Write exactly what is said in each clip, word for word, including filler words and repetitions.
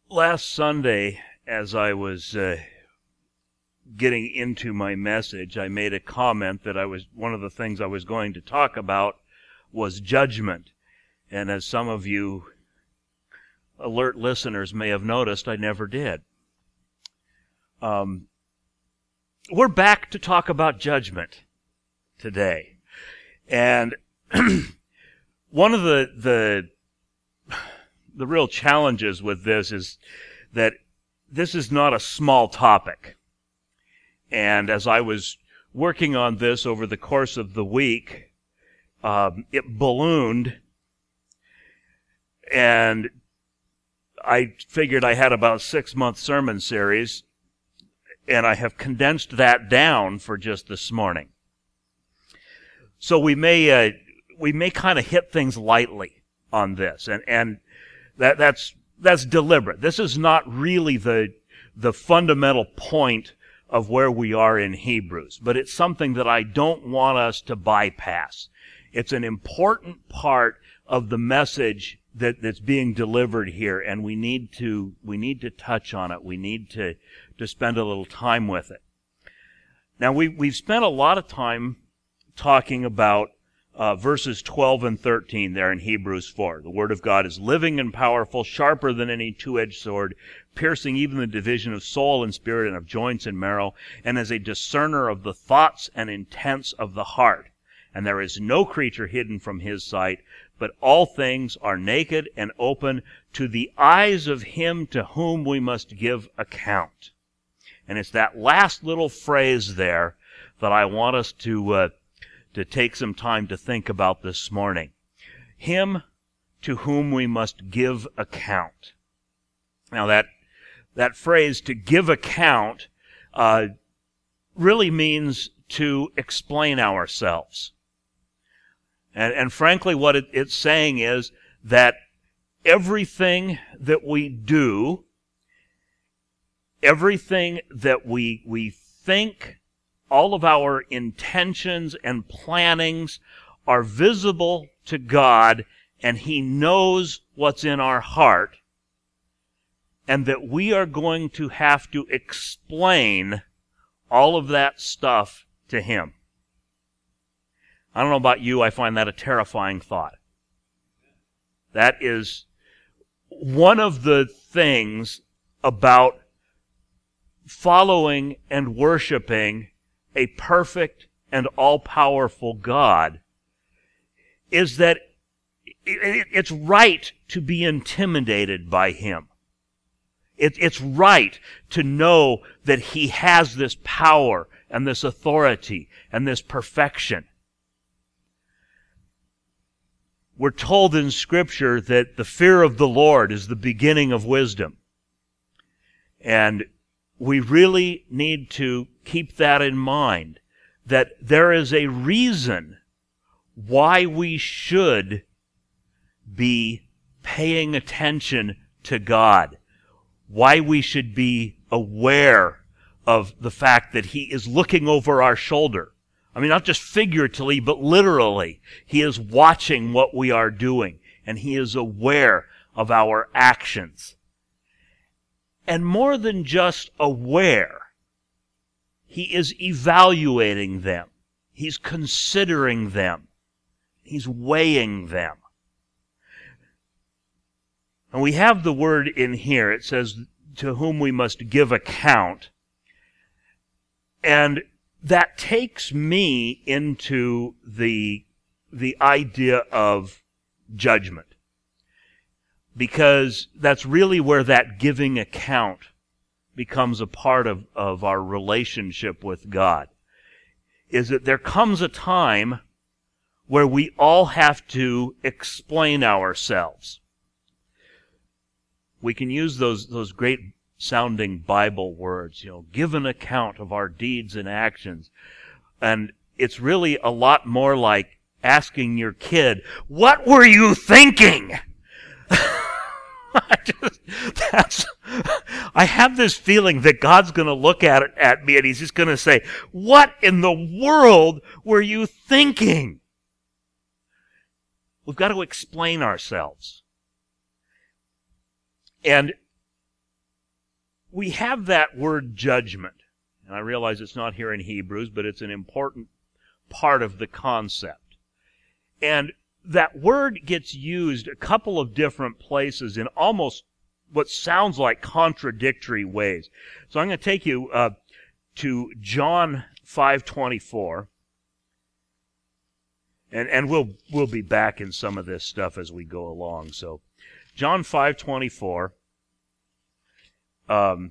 Last Sunday, as I was uh, getting into my message, I made a comment that I was one of the things I was going to talk about was judgment. And as some of you alert listeners may have noticed, I never did. Um, we're back to talk about judgment today. And one of the the The real challenges with this is that this is not a small topic. And as I was working on this over the course of the week, um, it ballooned, and I figured I had about a six-month sermon series, and I have condensed that down for just this morning. So we may uh, we may kind of hit things lightly on this, and and That, that's that's deliberate. This is not really the the fundamental point of where we are in Hebrews, but it's something that I don't want us to bypass. It's an important part of the message that, that's being delivered here, and we need to we need to touch on it. We need to to spend a little time with it. Now we we've spent a lot of time talking about Uh, verses twelve and thirteen there in Hebrews four. The Word of God is living and powerful, sharper than any two-edged sword, piercing even the division of soul and spirit and of joints and marrow, and is a discerner of the thoughts and intents of the heart. And there is no creature hidden from His sight, but all things are naked and open to the eyes of Him to whom we must give account. And it's that last little phrase there that I want us to uh, to take some time to think about this morning. Him to whom we must give account. Now that that phrase, to give account, uh, really means to explain ourselves. And, and frankly, what it, it's saying is that everything that we do, everything that we we think, all of our intentions and plannings are visible to God, and He knows what's in our heart, and that we are going to have to explain all of that stuff to Him. I don't know about you, I find that a terrifying thought. That is one of the things about following and worshiping a perfect and all-powerful God, is that it's right to be intimidated by Him. It's right to know that He has this power and this authority and this perfection. We're told in Scripture that the fear of the Lord is the beginning of wisdom. And we really need to keep that in mind, that there is a reason why we should be paying attention to God, why we should be aware of the fact that He is looking over our shoulder. I mean, not just figuratively, but literally. He is watching what we are doing, and He is aware of our actions. And more than just aware, He is evaluating them. He's considering them. He's weighing them. And we have the word in here. It says, to whom we must give account. And that takes me into the, the idea of judgment. Because that's really where that giving account becomes a part of, of our relationship with God. Is that there comes a time where we all have to explain ourselves. We can use those, those great sounding Bible words, you know, give an account of our deeds and actions. And it's really a lot more like asking your kid, what were you thinking? I just, that's, I have this feeling that God's going to look at it, at me and He's just going to say, what in the world were you thinking? We've got to explain ourselves. And we have that word judgment. And I realize it's not here in Hebrews, but it's an important part of the concept. And that word gets used a couple of different places in almost what sounds like contradictory ways. So I'm going to take you uh, to John five twenty-four. And and we'll we'll be back in some of this stuff as we go along. So John five twenty-four. Um,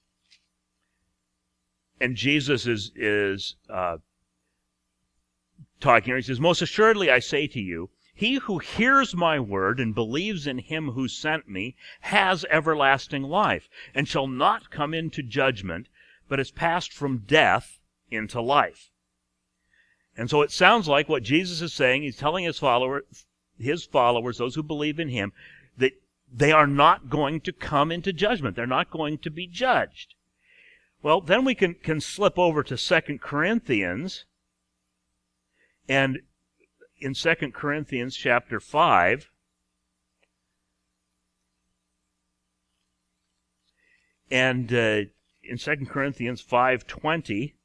and Jesus is is uh, talking here. He says, "Most assuredly I say to you, he who hears my word and believes in him who sent me has everlasting life, and shall not come into judgment, but is passed from death into life." And so it sounds like what Jesus is saying, he's telling his followers, his followers, those who believe in him, that they are not going to come into judgment. They're not going to be judged. Well, then we can, can slip over to Second Corinthians. And in Second Corinthians chapter five, and uh, in Second Corinthians five twenty,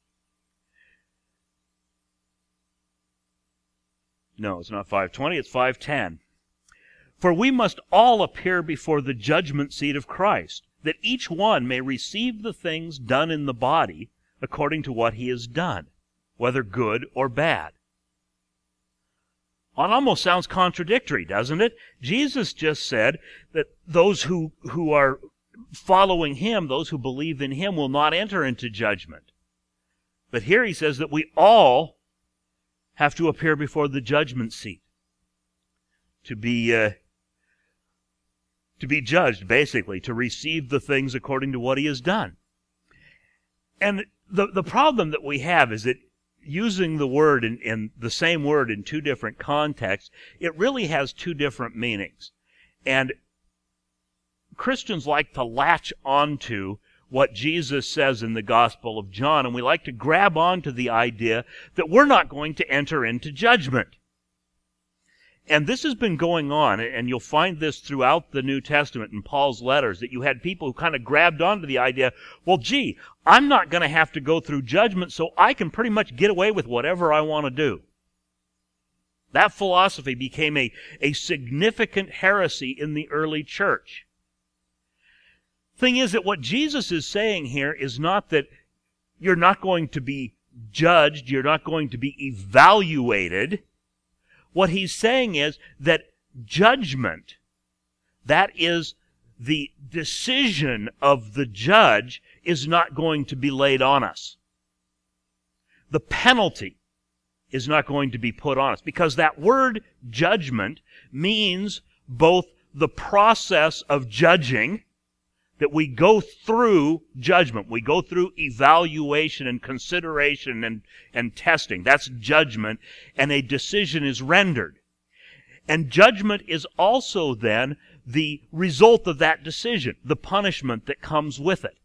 no, it's not five twenty, it's five ten. "For we must all appear before the judgment seat of Christ, that each one may receive the things done in the body according to what he has done, whether good or bad." It almost sounds contradictory, doesn't it? Jesus just said that those who, who are following him, those who believe in him, will not enter into judgment. But here he says that we all have to appear before the judgment seat to be uh, to be judged, basically, to receive the things according to what he has done. And the the problem that we have is that using the word in, in the same word in two different contexts, it really has two different meanings. And Christians like to latch onto what Jesus says in the Gospel of John, and we like to grab onto the idea that we're not going to enter into judgment. And this has been going on, and you'll find this throughout the New Testament in Paul's letters, that you had people who kind of grabbed onto the idea, well, gee, I'm not going to have to go through judgment, so I can pretty much get away with whatever I want to do. That philosophy became a, a significant heresy in the early church. Thing is that what Jesus is saying here is not that you're not going to be judged, you're not going to be evaluated. What he's saying is that judgment, that is the decision of the judge, is not going to be laid on us. The penalty is not going to be put on us, because that word judgment means both the process of judging, that we go through judgment. We go through evaluation and consideration and, and testing. That's judgment. And a decision is rendered. And judgment is also then the result of that decision, the punishment that comes with it.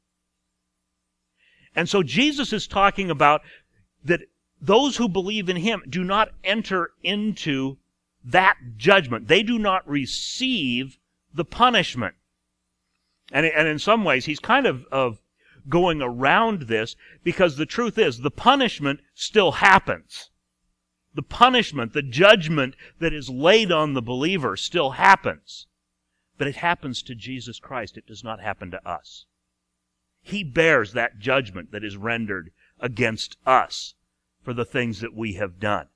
And so Jesus is talking about that those who believe in him do not enter into that judgment. They do not receive the punishment. And, and in some ways, he's kind of, of going around this, because the truth is, the punishment still happens. The punishment, the judgment that is laid on the believer still happens. But it happens to Jesus Christ. It does not happen to us. He bears that judgment that is rendered against us for the things that we have done.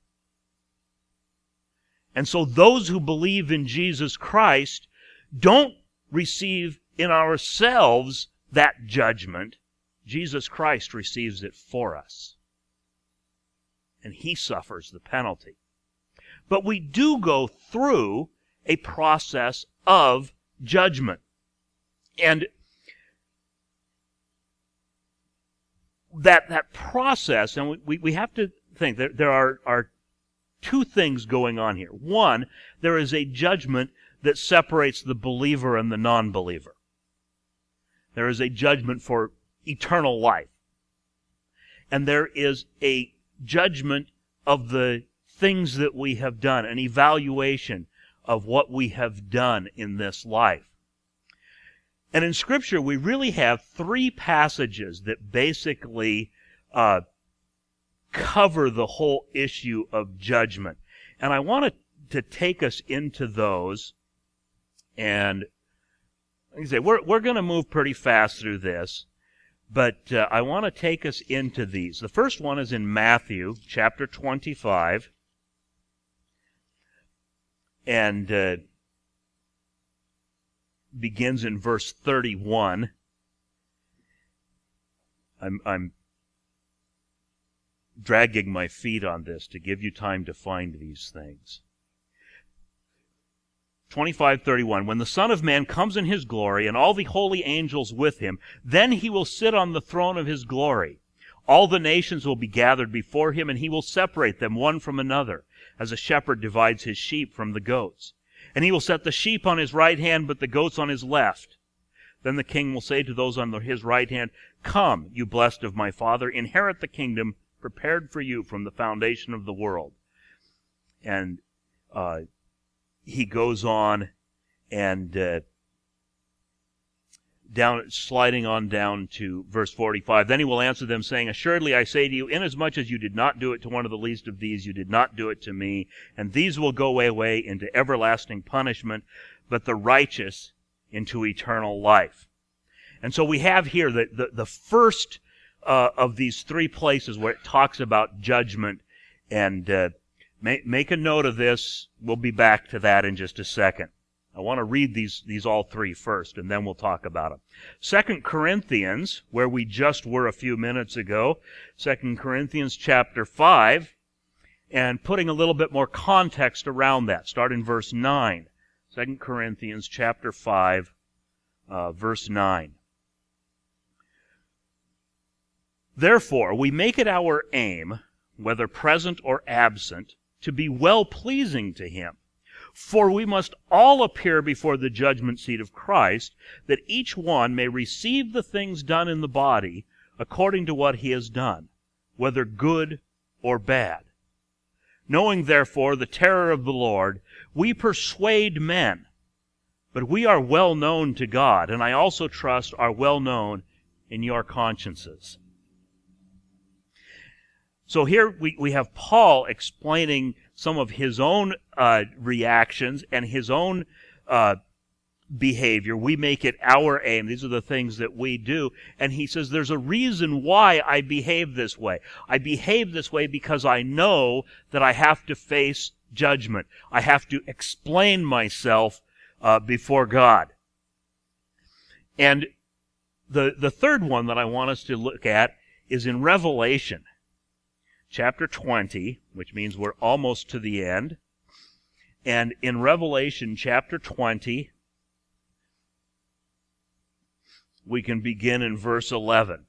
And so those who believe in Jesus Christ don't receive in ourselves that judgment. Jesus Christ receives it for us. And he suffers the penalty. But we do go through a process of judgment. And that that process, and we, we have to think, that there are, are two things going on here. One, there is a judgment that separates the believer and the non-believer. There is a judgment for eternal life. And there is a judgment of the things that we have done, an evaluation of what we have done in this life. And in Scripture, we really have three passages that basically uh, cover the whole issue of judgment. And I want to take us into those. And like I say, we're, we're going to move pretty fast through this. But uh, I want to take us into these. The first one is in Matthew chapter twenty-five. And uh, begins in verse thirty-one. I'm, I'm dragging my feet on this to give you time to find these things. twenty-five thirty-one. When the Son of Man comes in his glory and all the holy angels with him, then he will sit on the throne of his glory. All the nations will be gathered before him, and he will separate them one from another, as a shepherd divides his sheep from the goats. And he will set the sheep on his right hand, but the goats on his left. Then the king will say to those on his right hand, "Come, you blessed of my Father, inherit the kingdom prepared for you from the foundation of the world." And uh, he goes on and uh, down, sliding on down to verse forty-five. Then he will answer them, saying, "Assuredly I say to you, inasmuch as you did not do it to one of the least of these, you did not do it to me. And these will go away into everlasting punishment, but the righteous into eternal life." And so we have here the, the, the first uh, of these three places where it talks about judgment. And uh, make, make a note of this. We'll be back to that in just a second. I want to read these, these all three first, and then we'll talk about them. Second Corinthians, where we just were a few minutes ago, Second Corinthians chapter five, and putting a little bit more context around that. Start in verse nine. Second Corinthians chapter five, uh, verse nine. "Therefore, we make it our aim, whether present or absent, to be well-pleasing to him. For we must all appear before the judgment seat of Christ, that each one may receive the things done in the body according to what he has done, whether good or bad. Knowing therefore the terror of the Lord, we persuade men, but we are well known to God, and I also trust are well known in your consciences." So here we, we have Paul explaining some of his own uh, reactions and his own uh, behavior. We make it our aim. These are the things that we do. And he says, there's a reason why I behave this way. I behave this way because I know that I have to face judgment. I have to explain myself uh, before God. And the, the third one that I want us to look at is in Revelation chapter twenty, which means we're almost to the end. And in Revelation chapter twenty, we can begin in verse eleven.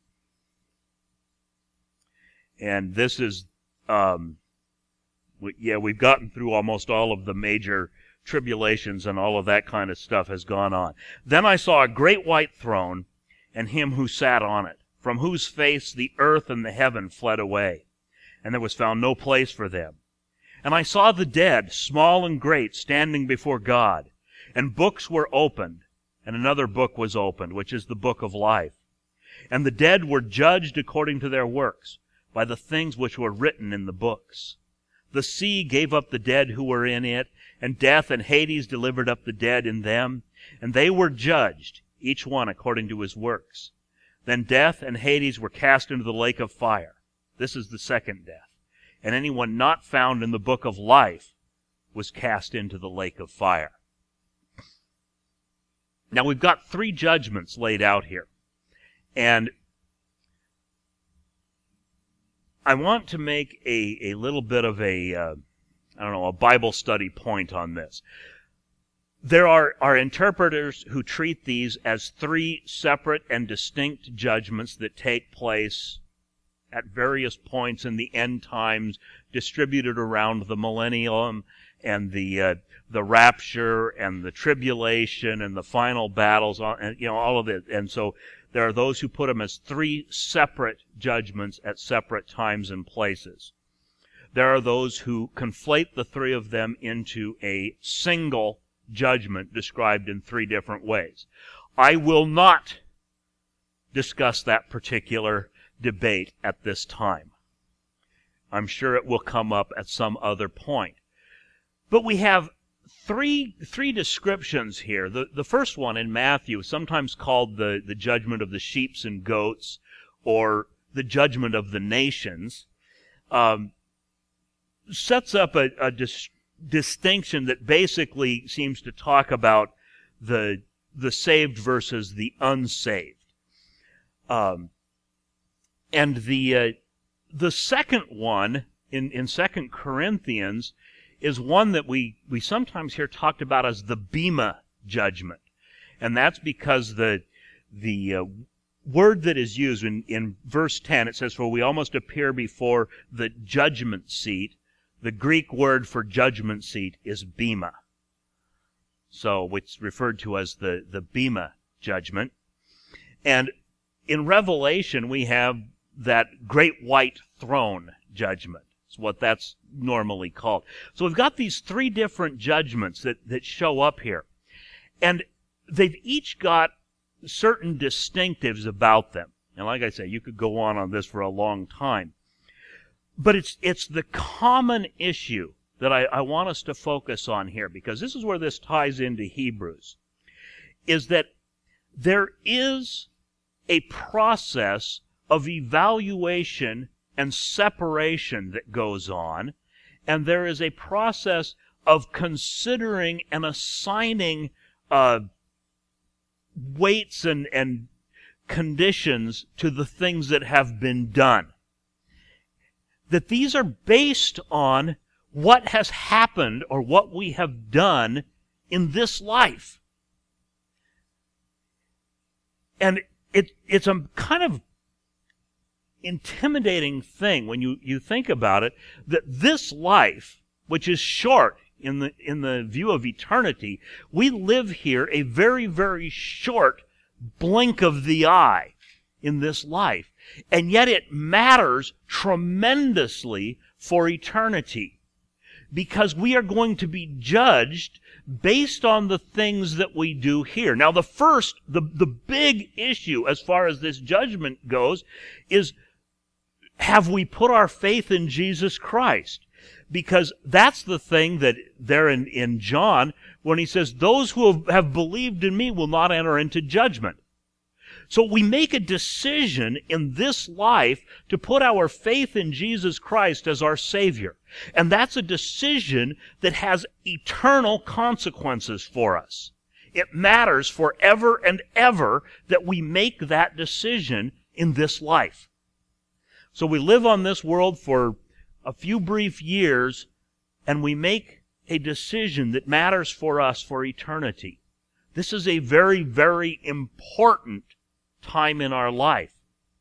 And this is, um, we, yeah, we've gotten through almost all of the major tribulations, and all of that kind of stuff has gone on. "Then I saw a great white throne, and him who sat on it, from whose face the earth and the heaven fled away, and there was found no place for them. And I saw the dead, small and great, standing before God. And books were opened, and another book was opened, which is the book of life. And the dead were judged according to their works, by the things which were written in the books. The sea gave up the dead who were in it, and death and Hades delivered up the dead in them. And they were judged, each one according to his works. Then death and Hades were cast into the lake of fire. This is the second death. And anyone not found in the book of life was cast into the lake of fire." Now we've got three judgments laid out here. And I want to make a, a little bit of a, uh, I don't know, a Bible study point on this. There are, are interpreters who treat these as three separate and distinct judgments that take place at various points in the end times, distributed around the millennium and the uh, the rapture and the tribulation and the final battles, and you know all of it. And so there are those who put them as three separate judgments at separate times and places. There are those who conflate the three of them into a single judgment described in three different ways. I will not discuss that particular debate at this time. I'm sure it will come up at some other point. But we have three three descriptions here. The, the first one in Matthew is sometimes called the, the judgment of the sheep and goats, or the judgment of the nations, um, sets up a, a dis- distinction that basically seems to talk about the the saved versus the unsaved. Um, and the uh, the second one in, in Second Corinthians is one that we, we sometimes hear talked about as the Bema judgment. And that's because the the uh, word that is used in, in verse ten, it says, "For we all must appear before the judgment seat." The Greek word for judgment seat is Bema. So it's referred to as the, the Bema judgment. And in Revelation, we have that great white throne judgment. It's what that's normally called. So we've got these three different judgments that, that show up here. And they've each got certain distinctives about them. And like I say, you could go on on this for a long time. But it's it's the common issue that I, I want us to focus on here, because this is where this ties into Hebrews, is that there is a process of evaluation and separation that goes on, and there is a process of considering and assigning uh, weights and, and conditions to the things that have been done. That these are based on what has happened or what we have done in this life. And it, it's a kind of intimidating thing when you, you think about it, that this life, which is short in the, in the view of eternity, we live here a very, very short blink of the eye in this life. And yet it matters tremendously for eternity, because we are going to be judged based on the things that we do here. Now, the first, the, the big issue as far as this judgment goes is, have we put our faith in Jesus Christ? Because that's the thing that there in, in John, when he says, "Those who have, have believed in me will not enter into judgment." So we make a decision in this life to put our faith in Jesus Christ as our Savior. And that's a decision that has eternal consequences for us. It matters forever and ever that we make that decision in this life. So we live on this world for a few brief years, and we make a decision that matters for us for eternity. This is a very, very important time in our life.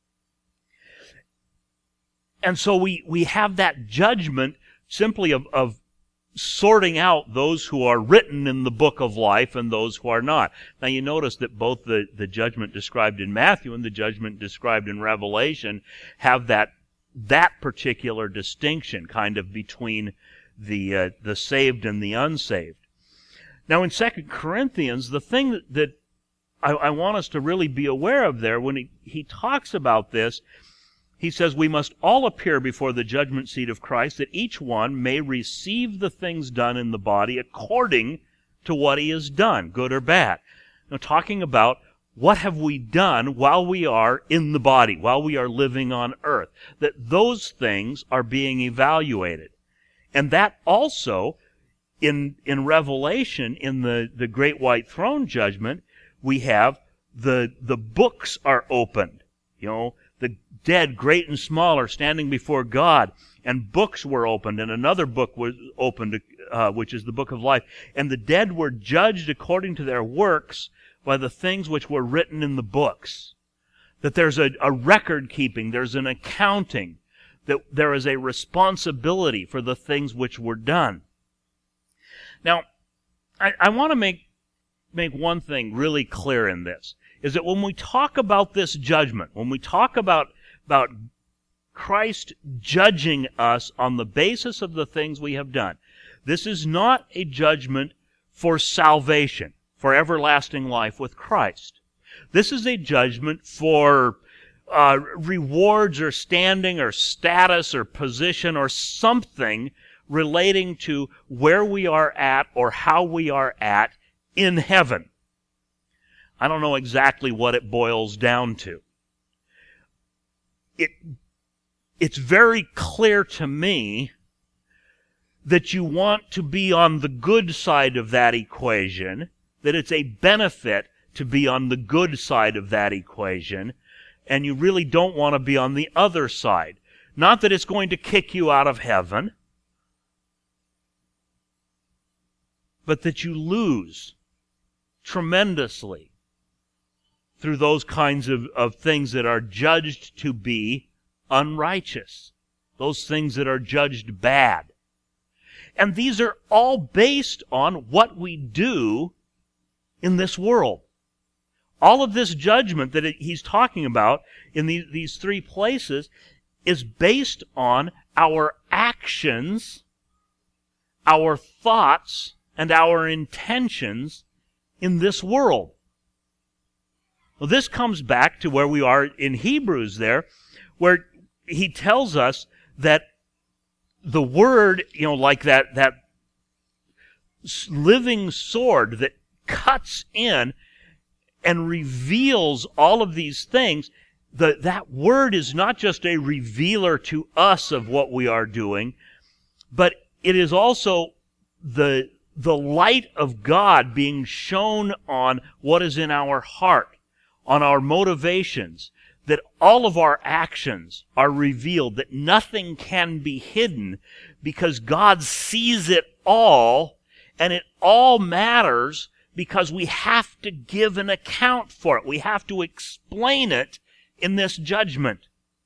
And so we, we have that judgment simply of, of sorting out those who are written in the book of life and those who are not. Now you notice that both the, the judgment described in Matthew and the judgment described in Revelation have that, that particular distinction kind of between the, uh, the saved and the unsaved. Now in Second Corinthians, the thing that, that I, I want us to really be aware of there, when he, he talks about this, he says, "We must all appear before the judgment seat of Christ, that each one may receive the things done in the body according to what he has done, good or bad." Now, talking about what have we done while we are in the body, while we are living on earth, that those things are being evaluated. And that also, in, in Revelation, in the, the great white throne judgment, we have the the books are opened. You know, the dead, great and small, are standing before God, and books were opened, and another book was opened, uh, which is the book of life. And the dead were judged according to their works by the things which were written in the books. That there's a, a record keeping, there's an accounting, that there is a responsibility for the things which were done. Now, I, I want to make make one thing really clear in this, is that when we talk about this judgment, when we talk about, about Christ judging us on the basis of the things we have done, this is not a judgment for salvation, for everlasting life with Christ. This is a judgment for uh, rewards or standing or status or position or something relating to where we are at or how we are at in heaven. I don't know exactly what it boils down to. It, it's very clear to me that you want to be on the good side of that equation, that it's a benefit to be on the good side of that equation, and you really don't want to be on the other side. Not that it's going to kick you out of heaven, but that you lose tremendously through those kinds of, of things that are judged to be unrighteous, those things that are judged bad. And these are all based on what we do in this world. All of this judgment that he's talking about in these, these three places is based on our actions, our thoughts, and our intentions in this world. Well, this comes back to where we are in Hebrews there, where he tells us that the word, you know, like that, that living sword that cuts in and reveals all of these things, the, that word is not just a revealer to us of what we are doing, but it is also the, the light of God being shown on what is in our heart, on our motivations, that all of our actions are revealed, that nothing can be hidden because God sees it all, and it all matters because we have to give an account for it. We have to explain it in this judgment.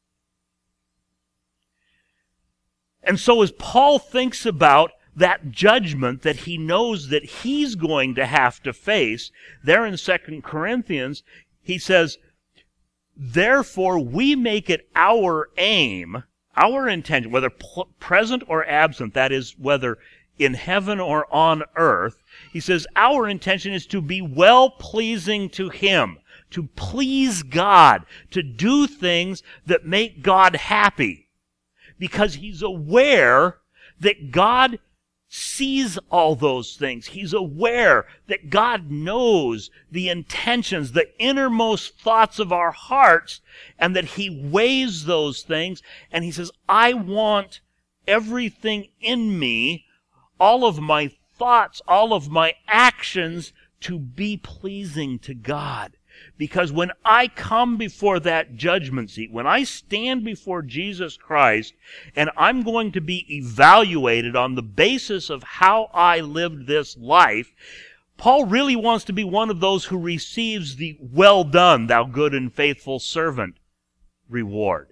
And so as Paul thinks about that judgment that he knows that he's going to have to face, there in Second Corinthians, he says, therefore we make it our aim, our intention, whether pl- present or absent, that is, whether in heaven or on earth, he says, our intention is to be well-pleasing to Him, to please God, to do things that make God happy, because He's aware that God sees all those things. He's aware that God knows the intentions, the innermost thoughts of our hearts, and that He weighs those things, and He says, I want everything in me, all of my thoughts, all of my actions to be pleasing to God. Because when I come before that judgment seat, when I stand before Jesus Christ, and I'm going to be evaluated on the basis of how I lived this life, Paul really wants to be one of those who receives the well done, thou good and faithful servant reward.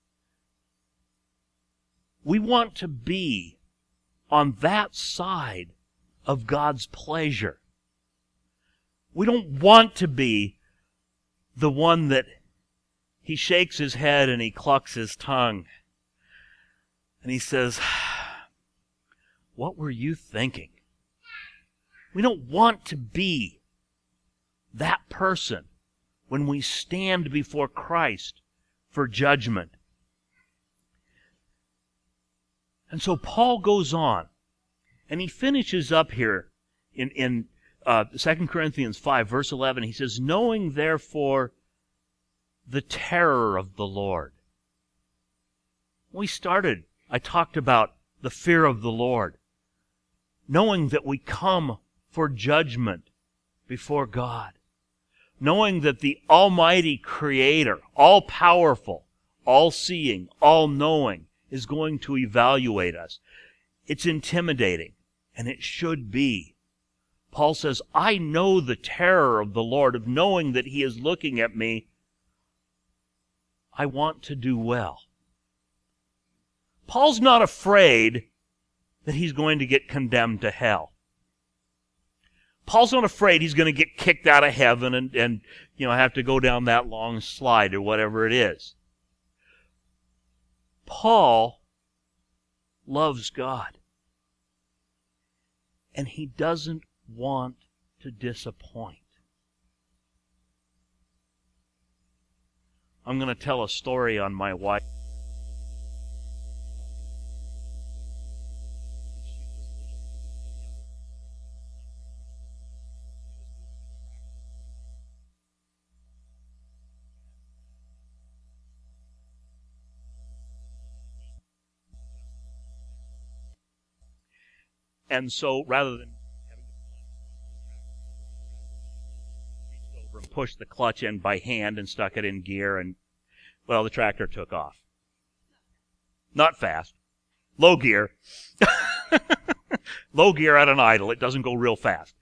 We want to be on that side of God's pleasure. We don't want to be the one that he shakes his head and he clucks his tongue and he says, what were you thinking? We don't want to be that person when we stand before Christ for judgment. And so Paul goes on, and he finishes up here in, in uh, Second Corinthians five, verse eleven. He says, knowing therefore the terror of the Lord. When we started, I talked about the fear of the Lord. Knowing that we come for judgment before God. Knowing that the Almighty Creator, all-powerful, all-seeing, all-knowing, is going to evaluate us. It's intimidating, and it should be. Paul says, I know the terror of the Lord, of knowing that He is looking at me. I want to do well. Paul's not afraid that he's going to get condemned to hell. Paul's not afraid he's going to get kicked out of heaven and, and you know, have to go down that long slide or whatever it is. Paul loves God. And he doesn't want to disappoint. I'm going to tell a story on my wife. And so rather than having to reach over and push the clutch in by hand and stuck it in gear, and, well, the tractor took off. Not fast. Low gear. Low gear at an idle. It doesn't go real fast.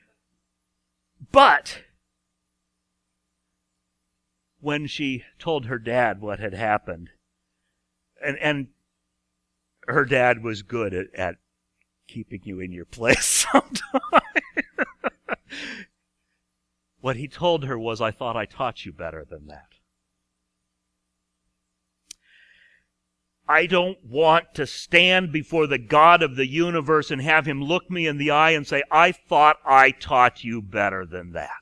But when she told her dad what had happened, and, and her dad was good at, at keeping you in your place sometimes. What he told her was, I thought I taught you better than that. I don't want to stand before the God of the universe and have him look me in the eye and say, I thought I taught you better than that.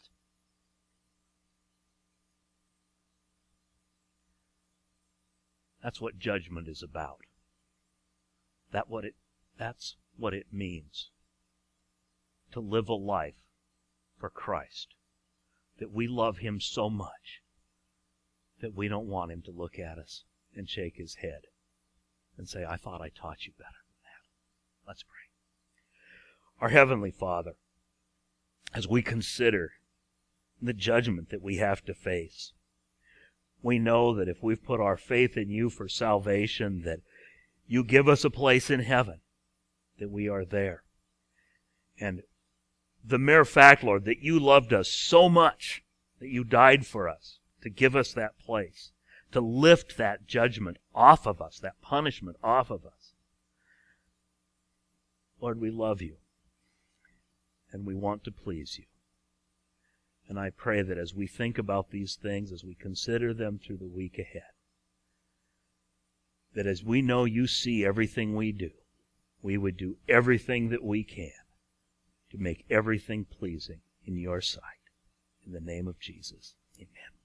That's what judgment is about. That what it, that's what it means to live a life for Christ. That we love him so much that we don't want him to look at us and shake his head and say, I thought I taught you better than that. Let's pray. Our Heavenly Father, as we consider the judgment that we have to face, we know that if we've put our faith in you for salvation, that you give us a place in heaven, that we are there. And the mere fact, Lord, that you loved us so much, that you died for us, to give us that place, to lift that judgment off of us, that punishment off of us. Lord, we love you, and we want to please you. And I pray that as we think about these things, as we consider them through the week ahead, that as we know you see everything we do, we would do everything that we can to make everything pleasing in your sight. In the name of Jesus, amen.